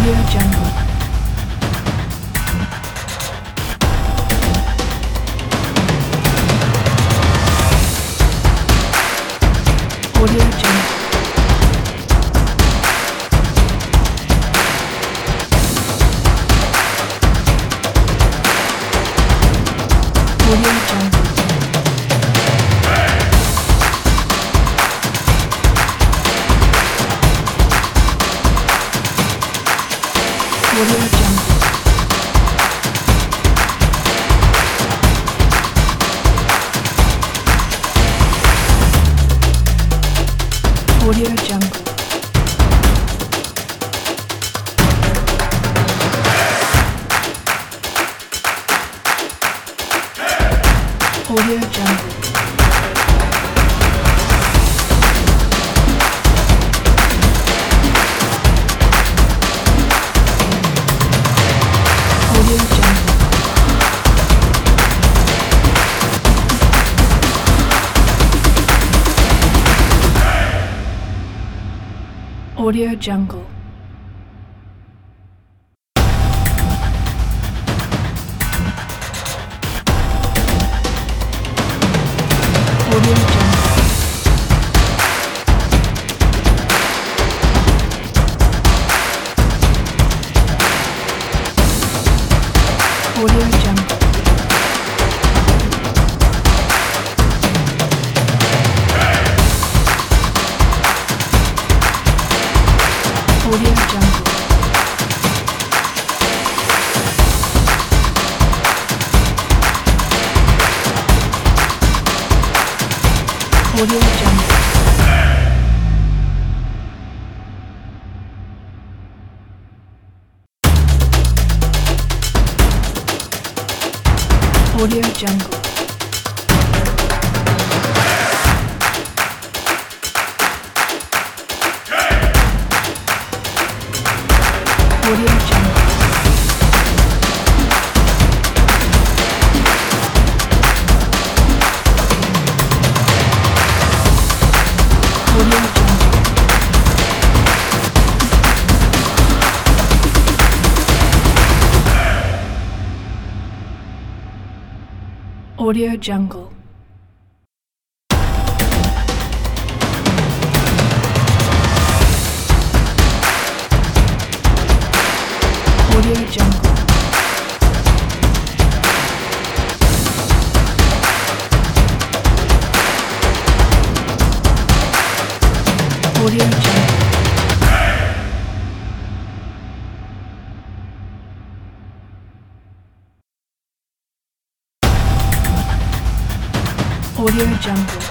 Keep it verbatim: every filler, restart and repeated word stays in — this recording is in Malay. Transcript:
Audio Jungle. Audio Jungle. Audio Jungle. Audio Jungle. Audio Jungle. Audio Jungle. Audio Jungle. Audio Jungle. Audio Jungle. Audio Jungle. Audio Jungle. Audio Jungle. Audio Jungle. Audio Jungle. Audio Jungle. Audio Jungle. Audio Jungle. Audio Jungle. Audio Jungle.